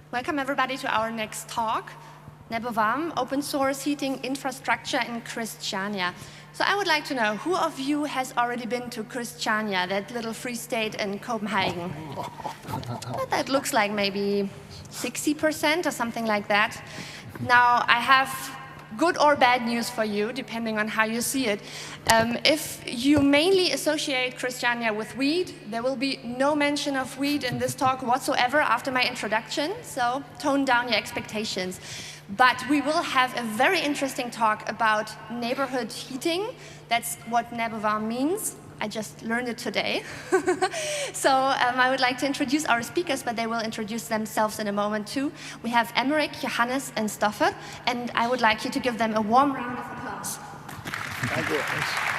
Welcome everybody to our next talk, NEBOWARM, Open Source Heating Infrastructure in Christiania. So I would like to know, who of you has already been to Christiania, that little free state in Copenhagen? Well, that looks like maybe 60% or something like that. Now, I have good or bad news for you, depending on how you see it. If you mainly associate Christiania with weed, there will be no mention of weed in this talk whatsoever after my introduction, so tone down your expectations. But we will have a very interesting talk about neighborhood heating. That's what NEBOWARM means. I just learned it today. So I would like to introduce our speakers, but they will introduce themselves in a moment too. We have Emeric, Johannes, and Stoffer, and I would like you to give them a warm round of applause. Thank you.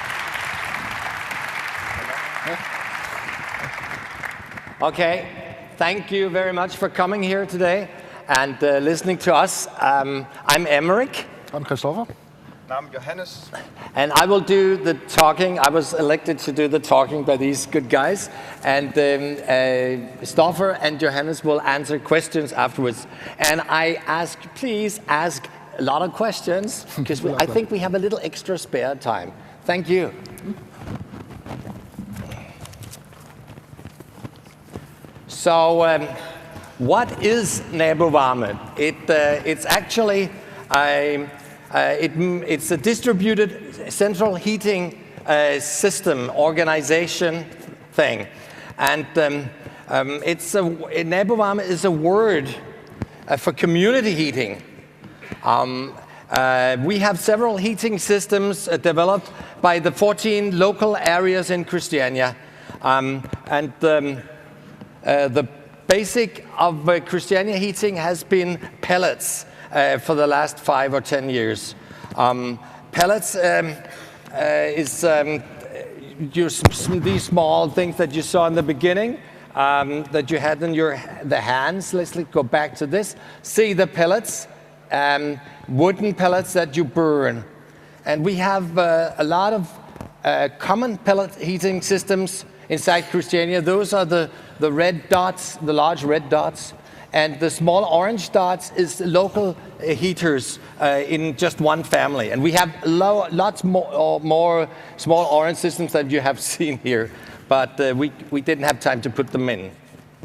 Okay, thank you very much for coming here today and listening to us. I'm Emeric. I'm Christopher. I'm Johannes. And I will do the talking. I was elected to do the talking by these good guys. And Stoffer and Johannes will answer questions afterwards. And I ask, please ask a lot of questions, because I think we have a little extra spare time. Thank you. So, what is NEBOWARM? It's actually it's a distributed central heating system organization thing, and NEBOWARM is a word for community heating. We have several heating systems developed by the 14 local areas in Christiania, and the basic of Christiania heating has been pellets. For the last 5 or 10 years. Pellets is these small things that you saw in the beginning, that you had in the hands. Let's go back to this. See the pellets, wooden pellets that you burn. And we have a lot of common pellet heating systems inside Christiania. Those are the red dots, the large red dots. And the small orange dots is local heaters in just one family. And we have lots more small orange systems that you have seen here, but we didn't have time to put them in.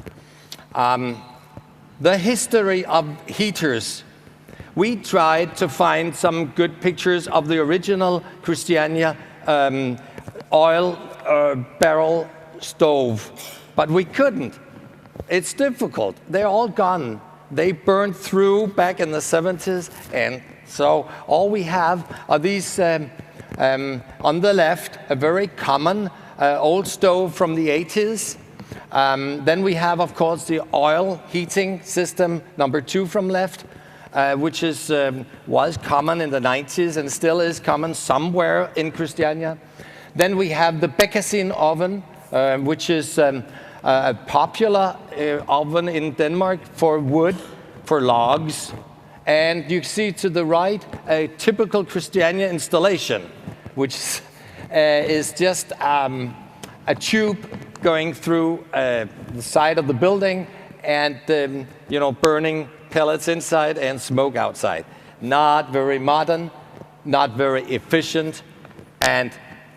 The history of heaters. We tried to find some good pictures of the original Christiania oil barrel stove, but we couldn't. It's difficult. They're all gone. They burned through back in the 70s, and so all we have are these, on the left, a very common old stove from the 80s. Then we have, of course, the oil heating system, number 2 from left, which was common in the 90s and still is common somewhere in Christiania. Then we have the Bekassin oven, which is a popular oven in Denmark for wood, for logs. And you see to the right a typical Christiania installation, which is just a tube going through the side of the building and burning pellets inside and smoke outside. Not very modern, not very efficient, and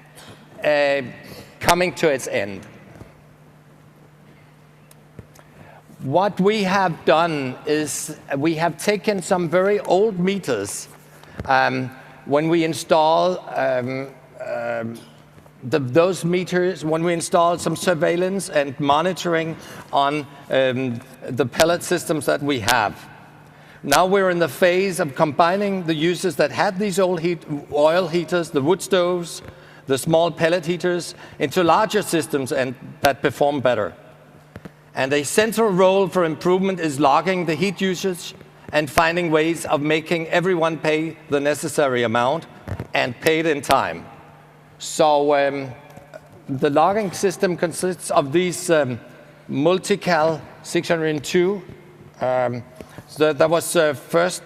coming to its end. What we have done is we have taken some very old meters. When we install those meters, when we install some surveillance and monitoring on the pellet systems that we have. Now we're in the phase of combining the users that had these old oil heaters, the wood stoves, the small pellet heaters, into larger systems and that perform better. And a central role for improvement is logging the heat usage and finding ways of making everyone pay the necessary amount and pay it in time. So the logging system consists of these Multical 602. So that was first,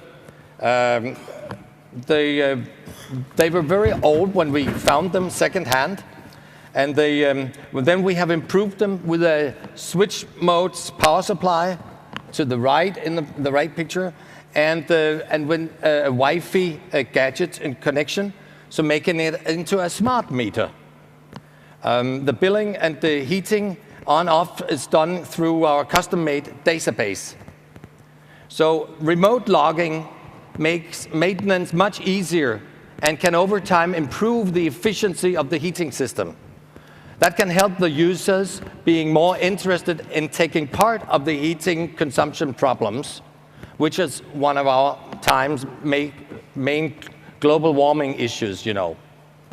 they were very old when we found them secondhand. And then we have improved them with a switch modes power supply to the right in the right picture, and when a Wi-Fi gadget in connection, so making it into a smart meter. The billing and the heating on-off is done through our custom-made database. So remote logging makes maintenance much easier and can over time improve the efficiency of the heating system. That can help the users being more interested in taking part of the heating consumption problems, which is one of our time's main global warming issues, you know.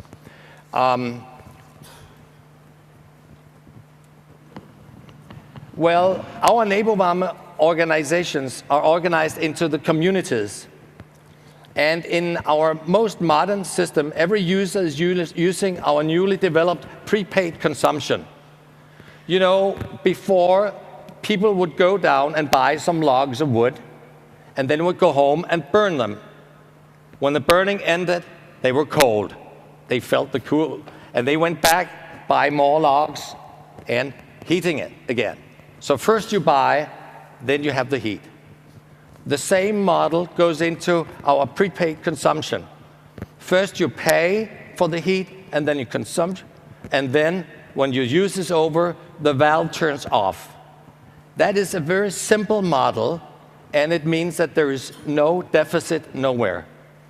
Well, our Nabovarme organizations are organized into the communities. And in our most modern system, every user is using our newly developed prepaid consumption. You know, before, people would go down and buy some logs of wood, and then would go home and burn them. When the burning ended, they were cold. They felt the cool, and they went back, buy more logs, and heating it again. So first you buy, then you have the heat. The same model goes into our prepaid consumption. First you pay for the heat, and then you consume, and then when your use is over, the valve turns off. That is a very simple model, and it means that there is no deficit nowhere.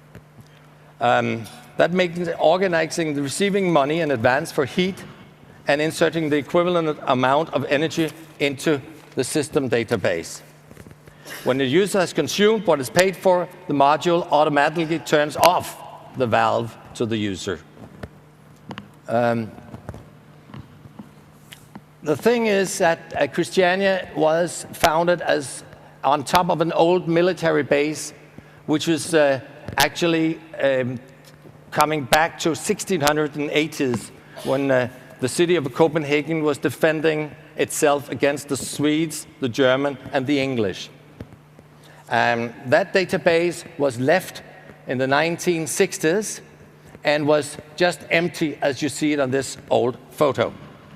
That makes organizing the receiving money in advance for heat and inserting the equivalent amount of energy into the system database. When the user has consumed what is paid for, the module automatically turns off the valve to the user. The thing is that Christiania was founded as on top of an old military base, which was actually coming back to 1680s when the city of Copenhagen was defending itself against the Swedes, the German, and the English. That database was left in the 1960s and was just empty as you see it on this old photo.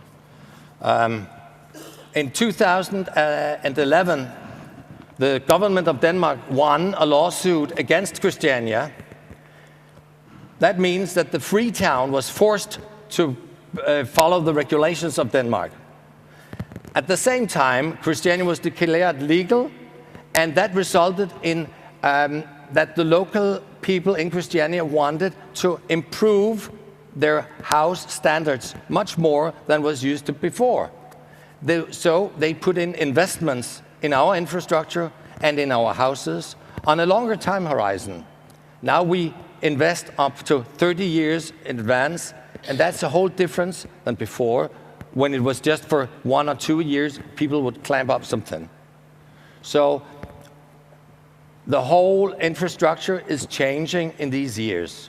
In 2011, the government of Denmark won a lawsuit against Christiania. That means that the Freetown was forced to follow the regulations of Denmark. At the same time, Christiania was declared legal, and that resulted in that the local people in Christiania wanted to improve their house standards much more than was used to before. So they put in investments in our infrastructure and in our houses on a longer time horizon. Now we invest up to 30 years in advance, and that's a whole difference than before, when it was just for 1 or 2 years, people would clamp up something. So the whole infrastructure is changing in these years.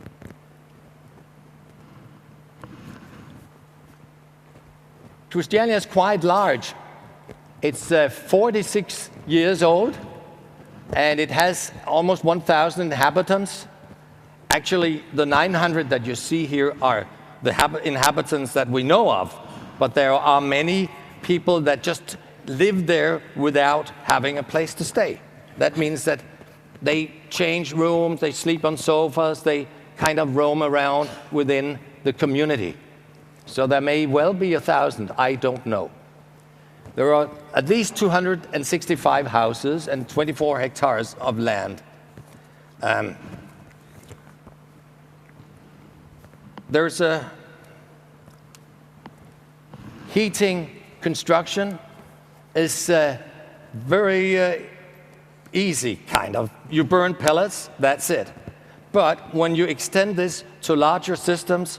Christiania is quite large. It's 46 years old, and it has almost 1,000 inhabitants. Actually, the 900 that you see here are the inhabitants that we know of, but there are many people that just live there without having a place to stay. That means that they change rooms, they sleep on sofas, they kind of roam around within the community. So there may well be 1,000, I don't know. There are at least 265 houses and 24 hectares of land. There's a heating construction is very easy, kind of. You burn pellets, that's it. But when you extend this to larger systems,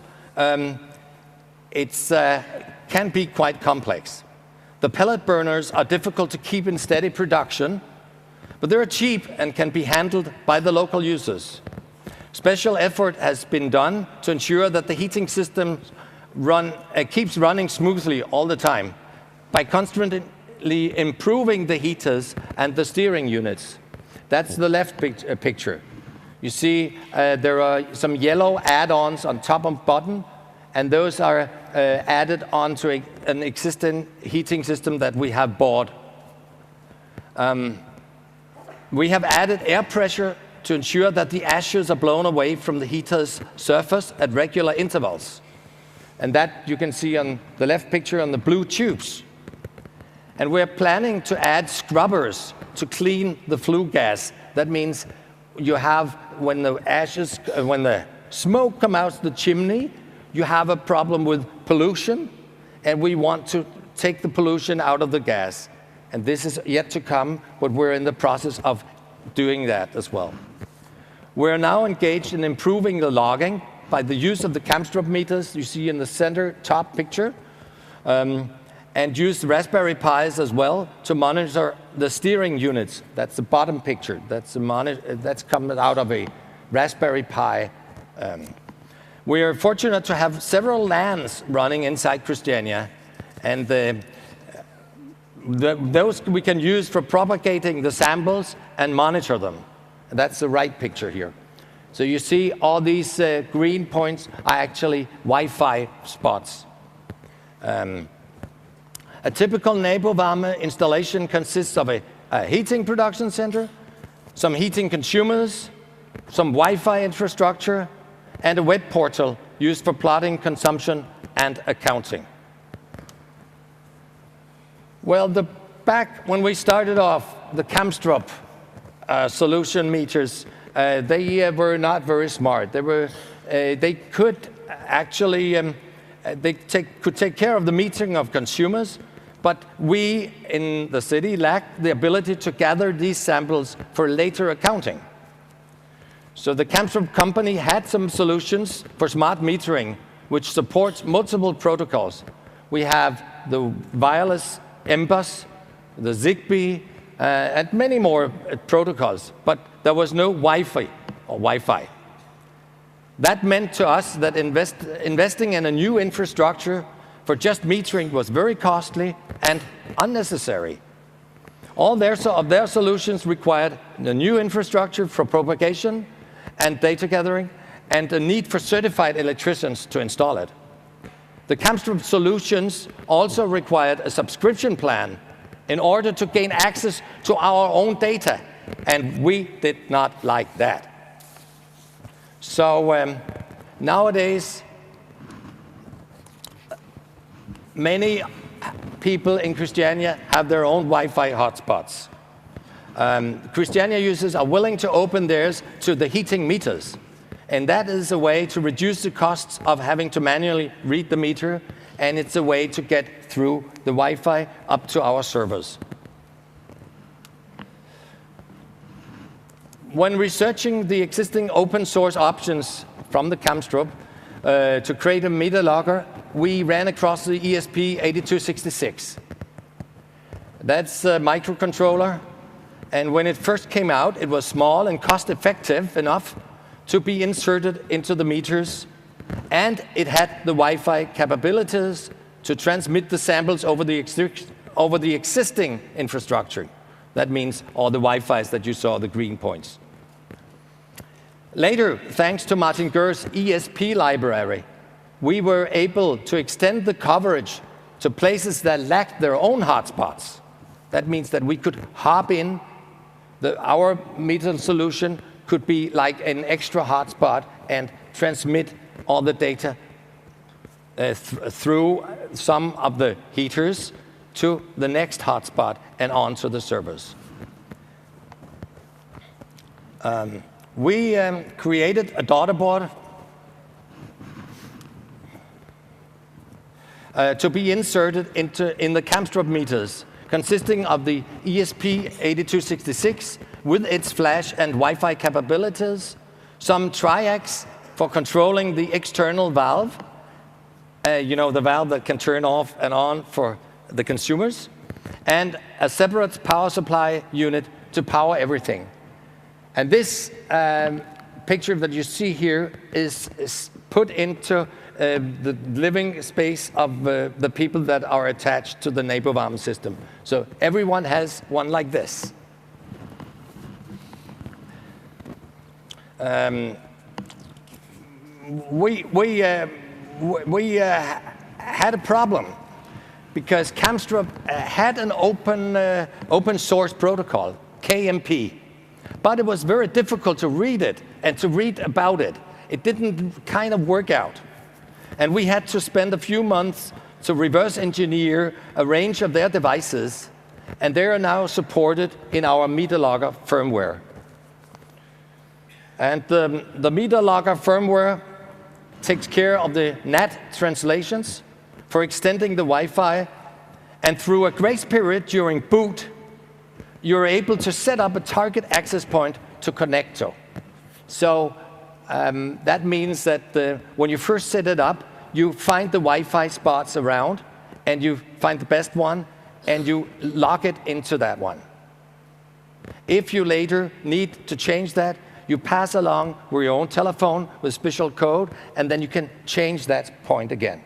it can be quite complex. The pellet burners are difficult to keep in steady production, but they're cheap and can be handled by the local users. Special effort has been done to ensure that the heating system keeps running smoothly all the time by constantly improving the heaters and the steering units. That's the left picture. You see there are some yellow add-ons on top of bottom, and those are added onto an existing heating system that we have bought. We have added air pressure to ensure that the ashes are blown away from the heater's surface at regular intervals. And that you can see on the left picture on the blue tubes. And we're planning to add scrubbers to clean the flue gas. That means you have, when the smoke comes out the chimney, you have a problem with pollution, and we want to take the pollution out of the gas. And this is yet to come, but we're in the process of doing that as well. We're now engaged in improving the logging by the use of the Kamstrup meters you see in the center top picture, and use the Raspberry Pis as well to monitor the steering units. That's the bottom picture. That's coming out of a Raspberry Pi. We are fortunate to have several LANs running inside Christiania, and those we can use for propagating the samples and monitor them. And that's the right picture here. So you see all these green points are actually Wi-Fi spots. A typical Nabovarme installation consists of a heating production center, some heating consumers, some Wi-Fi infrastructure, and a web portal used for plotting consumption and accounting. Well, back when we started off, the Kamstrup solution meters, they were not very smart. They could actually could take care of the metering of consumers, but we in the city lacked the ability to gather these samples for later accounting. So the Kamstrup company had some solutions for smart metering, which supports multiple protocols. We have the wireless MBUS, the Zigbee, and many more protocols, but there was no Wi-Fi. That meant to us that investing in a new infrastructure for just metering was very costly and unnecessary. All of their solutions required a new infrastructure for propagation and data gathering, and a need for certified electricians to install it. The Kamstrup solutions also required a subscription plan in order to gain access to our own data, and we did not like that. So nowadays, many people in Christiania have their own Wi-Fi hotspots. Christiania users are willing to open theirs to the heating meters. And that is a way to reduce the costs of having to manually read the meter, and it's a way to get through the Wi-Fi up to our servers. When researching the existing open source options from the Kamstrup to create a meter logger, we ran across the ESP8266. That's a microcontroller, and when it first came out, it was small and cost-effective enough to be inserted into the meters, and it had the Wi-Fi capabilities to transmit the samples over the existing infrastructure. That means all the Wi-Fis that you saw, the green points. Later, thanks to Martin Gur's ESP library, we were able to extend the coverage to places that lacked their own hotspots. That means that we could hop in, our meter solution could be like an extra hotspot and transmit all the data through some of the heaters to the next hotspot and onto the servers. We created a daughter board to be inserted in the Kamstrup meters, consisting of the ESP8266 with its flash and Wi-Fi capabilities, some triacs for controlling the external valve, the valve that can turn off and on for the consumers, and a separate power supply unit to power everything. And this picture that you see here is put into the living space of the people that are attached to the Nabovarme system. So everyone has one like this. We had a problem. because Kamstrup had an open source protocol, KMP, but it was very difficult to read it and to read about it. It didn't kind of work out. And we had to spend a few months to reverse engineer a range of their devices, and they are now supported in our MeterLogger firmware. And the MeterLogger firmware takes care of the NAT translations for extending the Wi-Fi, and through a grace period during boot, you're able to set up a target access point to connect to. So that means that when you first set it up, you find the Wi-Fi spots around, and you find the best one, and you lock it into that one. If you later need to change that, you pass along with your own telephone with special code, and then you can change that point again.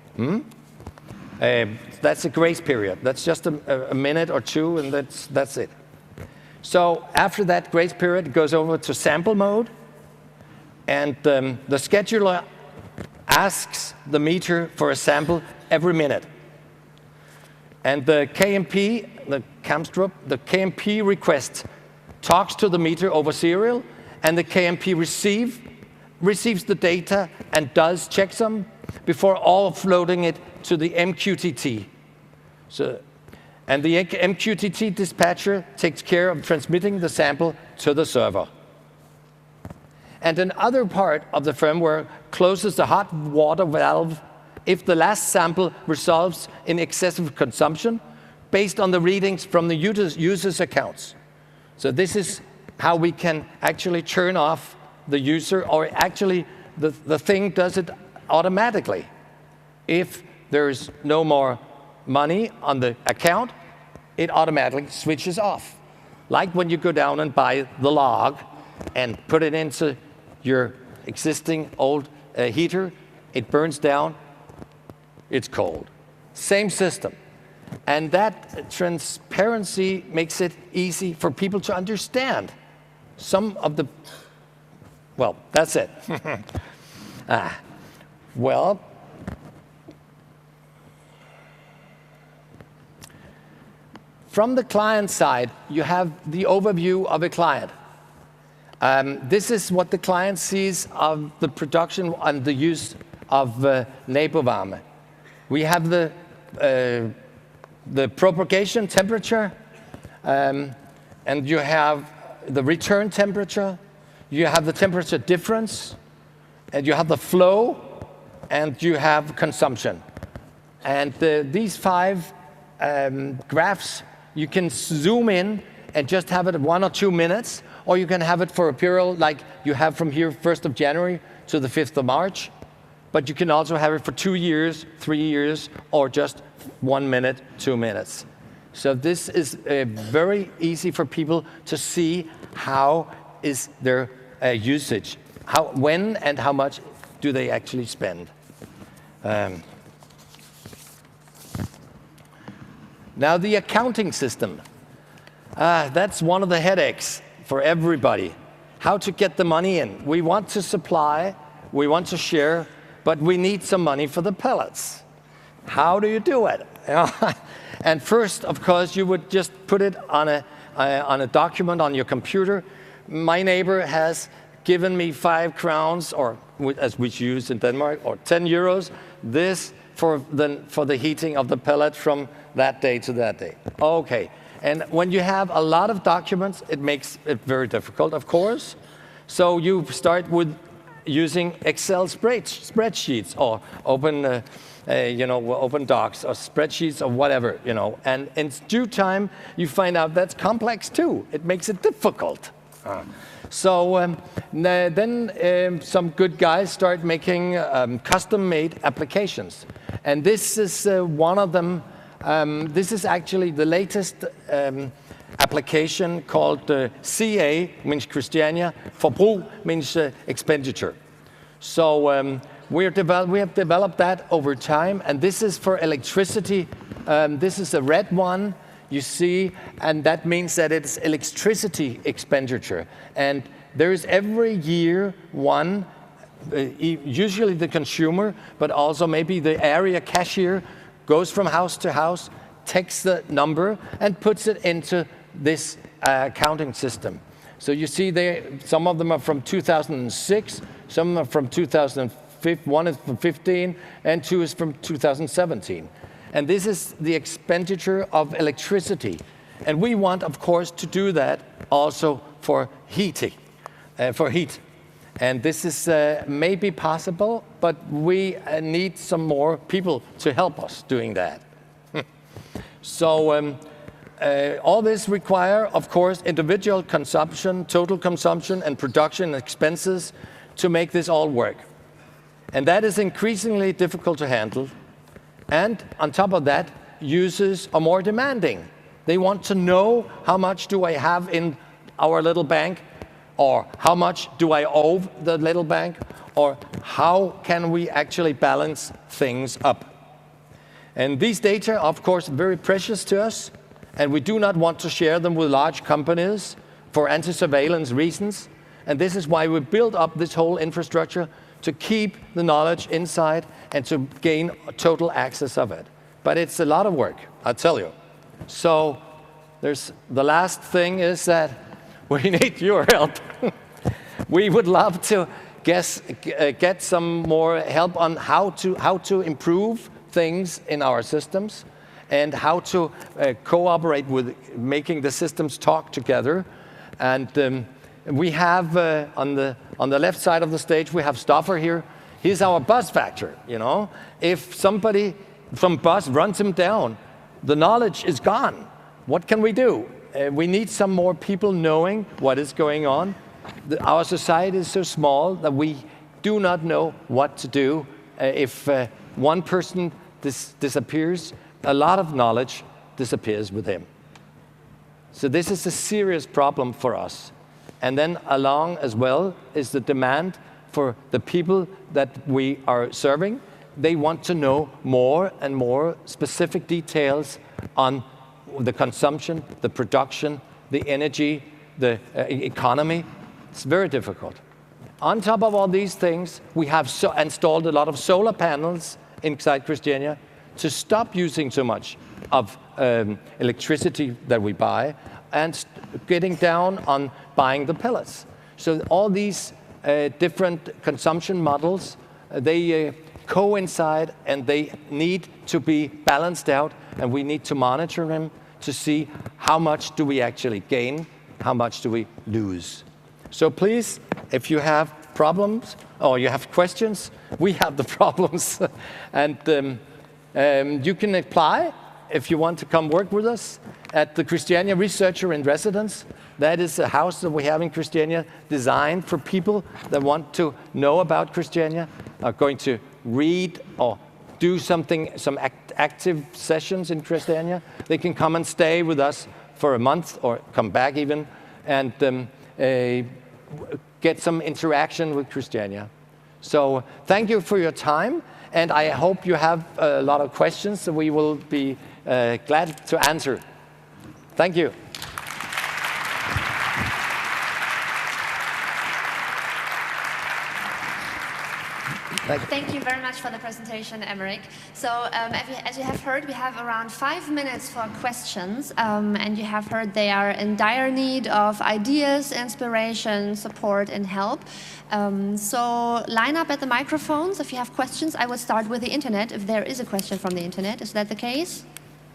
That's a grace period. That's just a minute or two, and that's it. So after that grace period, it goes over to sample mode, and the scheduler asks the meter for a sample every minute. And the KMP, the Kamstrup, the KMP request talks to the meter over serial, and the KMP receives the data and does checksum before offloading it to the MQTT. And the MQTT dispatcher takes care of transmitting the sample to the server. And another part of the firmware closes the hot water valve if the last sample results in excessive consumption based on the readings from the user's accounts. So this is how we can actually turn off the user, or actually the thing does it automatically. If there's no more money on the account, it automatically switches off. Like when you go down and buy the log and put it into your existing old heater, it burns down, it's cold. Same system. And that transparency makes it easy for people to understand. Some of the, well, that's it. Well, from the client side, you have the overview of a client. This is what the client sees of the production and the use of Nabovarme. We have the propagation temperature, and you have the return temperature, you have the temperature difference, and you have the flow, and you have consumption. And these 5 graphs, you can zoom in and just have it at 1 or 2 minutes, or you can have it for a period like you have from here 1st of January to the 5th of March. But you can also have it for 2 years, 3 years, or just 1 minute, 2 minutes. So this is very easy for people to see how is their usage, when and how much do they actually spend. Now the accounting system, that's one of the headaches for everybody. How to get the money in. We want to supply, we want to share, but we need some money for the pellets. How do you do it? And first, of course, you would just put it on a document on your computer. My neighbor has given me 5 crowns, or as we use in Denmark, or 10 euros, this for the heating of the pellet from that day to that day. Okay, and when you have a lot of documents, it makes it very difficult, of course. So you start with using Excel spreadsheets, or open docs, or spreadsheets, or whatever, And in due time, you find out that's complex too. It makes it difficult. So then some good guys start making custom-made applications. And this is one of them. This is actually the latest application called CA, means Christiania. Forbrug means expenditure. So we have developed that over time, and this is for electricity. This is a red one, you see, and that means that it's electricity expenditure. And there is every year one, usually the consumer, but also maybe the area cashier, goes from house to house, takes the number, and puts it into this counting system. So you see there, some of them are from 2006, some are from 2005, one is from 15, and two is from 2017. And this is the expenditure of electricity. And we want, of course, to do that also for heating, for heat. And this is maybe possible, but we need some more people to help us doing that. So all this require, of course, individual consumption, total consumption, and production expenses to make this all work. And that is increasingly difficult to handle. And on top of that, users are more demanding. They want to know, how much do I have in our little bank? Or how much do I owe the little bank? Or how can we actually balance things up? And these data are, of course, very precious to us, and we do not want to share them with large companies for anti-surveillance reasons. And this is why we built up this whole infrastructure, to keep the knowledge inside and to gain total access of it. But it's a lot of work, I'll tell you. So the last thing is that we need your help. We would love to get some more help on how to improve things in our systems and how to cooperate with making the systems talk together. And we have on the left side of the stage, we have Stoffer here. He's our buzz factor, you know. If somebody from buzz runs him down, the knowledge is gone. What can we do? We need some more people knowing what is going on. Our society is so small that we do not know what to do. If one person disappears, a lot of knowledge disappears with him. So this is a serious problem for us. And then along as well is the demand for the people that we are serving. They want to know more and more specific details on the consumption, the production, the energy, the economy. It's very difficult. On top of all these things, we have installed a lot of solar panels inside Christiania to stop using so much of electricity that we buy and getting down on buying the pellets. So all these different consumption models, they coincide and they need to be balanced out, and we need to monitor them to see how much do we actually gain, how much do we lose. So please, if you have problems or you have questions, we have the problems. And you can apply if you want to come work with us at the Christiania Researcher in Residence. That is a house that we have in Christiania designed for people that want to know about Christiania, are going to read or do something, some active sessions in Christiania. They can come and stay with us for a month or come back even and get some interaction with Christiania. So thank you for your time, and I hope you have a lot of questions that we will be glad to answer. Thank you. Thank you very much for the presentation, Emmerich. So as you have heard, we have around 5 minutes for questions. And you have heard they are in dire need of ideas, inspiration, support, and help. So line up at the microphones. If you have questions, I will start with the internet, if there is a question from the internet. Is that the case?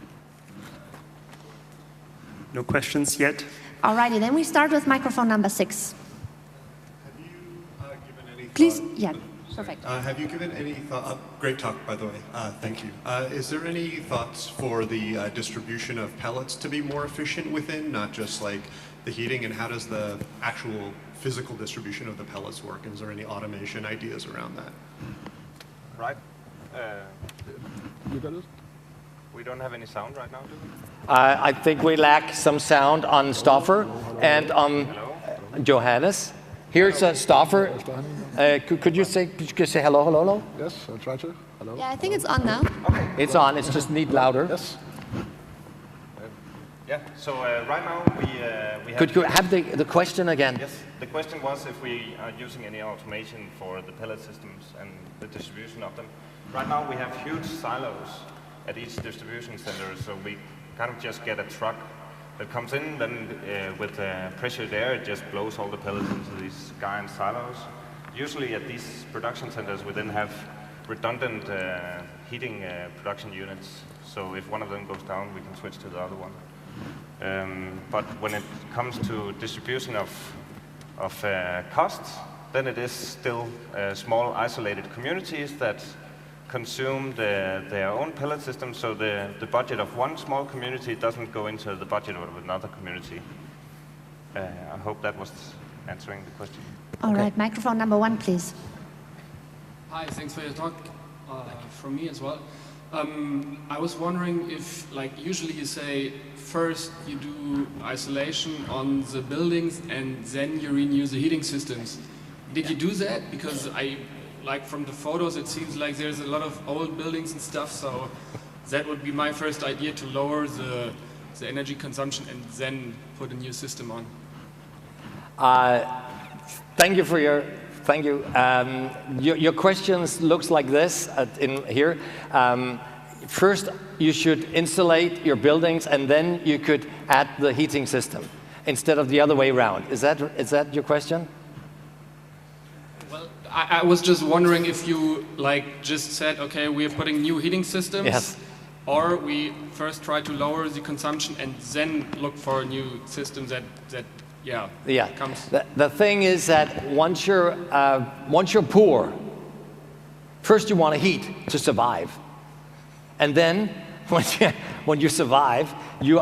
No questions yet. All righty, then we start with microphone number 6. Have you given any thought? Please, yeah. Perfect. Have you given any thought? Great talk, by the way. Thank you. Is there any thoughts for the distribution of pellets to be more efficient within, not just like the heating, and how does the actual physical distribution of the pellets work? Is there any automation ideas around that? Right. You got it? We don't have any sound right now, do we? I think we lack some sound on Stoffer and on Johannes. Here's Stoffer. Could you say hello, hello, hello? Yes, I'll try to. Hello. Yeah, I think it's on now. Okay. It's on. It's just need louder. Yes. Yeah. So right now we have. Could you have the question again? Yes. The question was if we are using any automation for the pellet systems and the distribution of them. Right now we have huge silos at each distribution center, so we kind of just get a truck that comes in, then with pressured air, it just blows all the pellets into these giant silos. Usually at these production centers, we then have redundant heating production units, so if one of them goes down, we can switch to the other one. But when it comes to distribution of costs, then it is still small isolated communities that consume their own pellet system, so the budget of one small community doesn't go into the budget of another community. I hope that was answering the question. All right, microphone number 1, please. Hi, thanks for your talk from me as well. I was wondering if, like, usually you say first you do isolation on the buildings and then you renew the heating systems. Did you do that? Because like from the photos, it seems like there's a lot of old buildings and stuff, so that would be my first idea, to lower the energy consumption and then put a new system on. Thank you. Your questions looks like this in here. First, you should insulate your buildings, and then you could add the heating system instead of the other way around. Is that your question? Well, I was just wondering if you just said, okay, we're putting new heating systems, yes, or we first try to lower the consumption and then look for a new system that comes. The thing is that once you're poor, first you want to heat to survive, and then when you survive,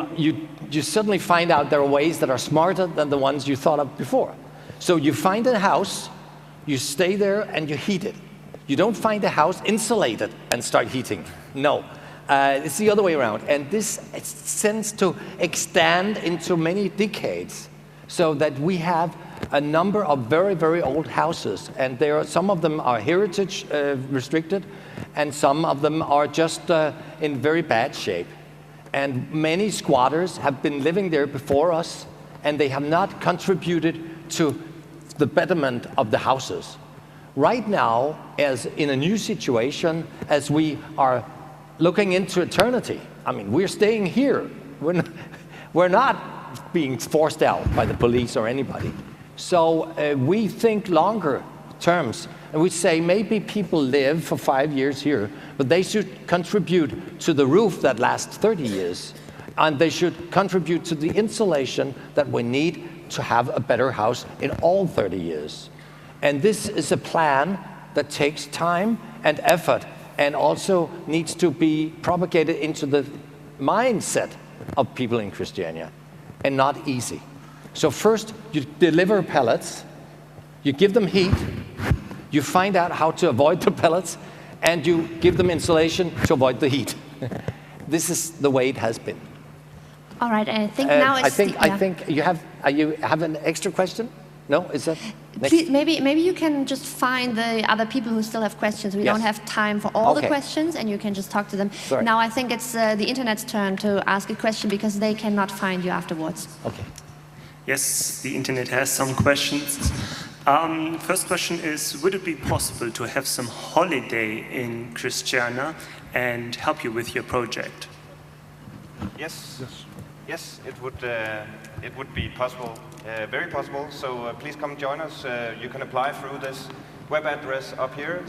you suddenly find out there are ways that are smarter than the ones you thought of before. So you find a house, you stay there, and you heat it. You don't find a house, insulate it, and start heating. No. It's the other way around, and this tends to extend into many decades, so that we have a number of very, very old houses, and some of them are heritage restricted, and some of them are just in very bad shape. And many squatters have been living there before us, and they have not contributed to the betterment of the houses. Right now, as in a new situation, as we are looking into eternity, I mean, we're staying here. We're not being forced out by the police or anybody. So we think longer terms, and we say maybe people live for 5 years here, but they should contribute to the roof that lasts 30 years, and they should contribute to the insulation that we need to have a better house in all 30 years. And this is a plan that takes time and effort, and also needs to be propagated into the mindset of people in Christiania, and not easy. So first, you deliver pellets, you give them heat, you find out how to avoid the pellets, and you give them insulation to avoid the heat. This is the way it has been. All right, I think now it's I think you have an extra question? No, is that next? Please, maybe you can just find the other people who still have questions. We don't have time for all the questions, and you can just talk to them. Sorry. Now I think it's the internet's turn to ask a question, because they cannot find you afterwards. Okay. Yes, the internet has some questions. First question is, would it be possible to have some holiday in Christiania and help you with your project? Yes. Yes, it would be possible, very possible. So please come join us. You can apply through this web address up here,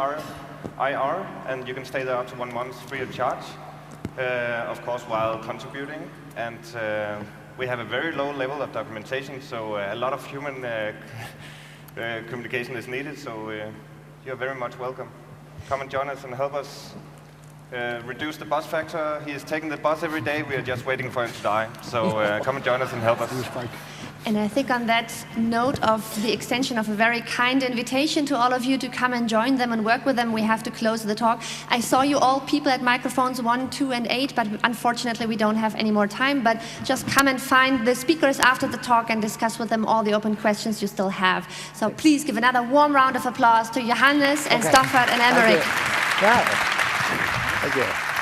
CRIR, and you can stay there up to 1 month free of charge, of course, while contributing. And we have a very low level of documentation, so a lot of human communication is needed. So you're very much welcome. Come and join us and help us reduce the bus factor. He is taking the bus every day. We are just waiting for him to die. So come and join us and help us. And I think on that note of the extension of a very kind invitation to all of you to come and join them and work with them, we have to close the talk. I saw you all people at microphones 1, 2, and 8, but unfortunately we don't have any more time. But just come and find the speakers after the talk and discuss with them all the open questions you still have. So please give another warm round of applause to Johannes and Stoffert and Emmerich. Thank you.